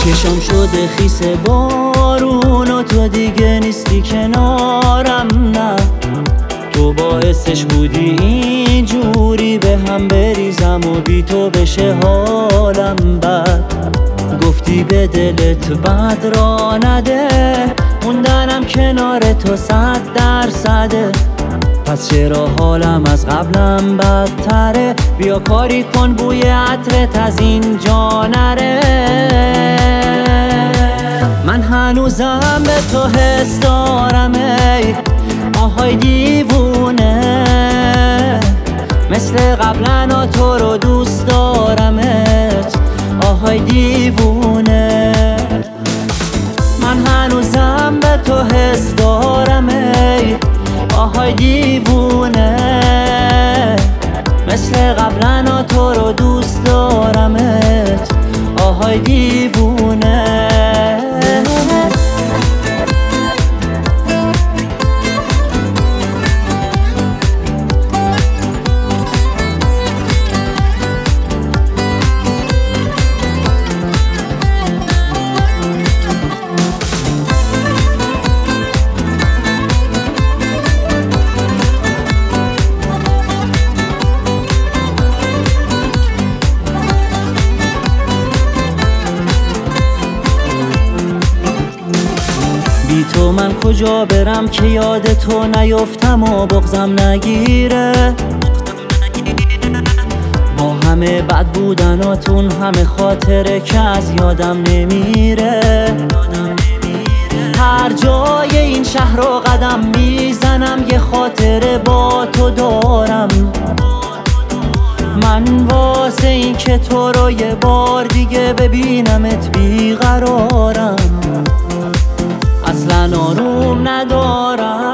چشام شده خیس بارون و تو دیگه نیستی کنارم، نه تو باعثش بودی اینجوری به هم بریزم و بی تو بشه حالم بد. گفتی به دلت بد را نده، موندنم کنار تو 100%. پس چرا حالم از قبلم بدتره؟ بیا کاری کن بوی عطرت از اینجا نره. من هنوزم به تو حس دارم ای آهای دیوونه، مثل قبلا تو رو دوست دارمت آهای دیوونه. من هنوزم به تو حس دارم ای آهای دیوونه، مثل قبلا تو رو دوست دارمت آهای دیوونه. بی تو من کجا برم که یاد تو نیفتم و بغضم نگیره؟ با همه بد بودناتون همه خاطره که از یادم نمیره. هر جای این شهر رو قدم میزنم یه خاطره با تو دارم. من واسه این که تو رو یه بار دیگه ببینمت بیقرارم، اصلا آروم ندارم.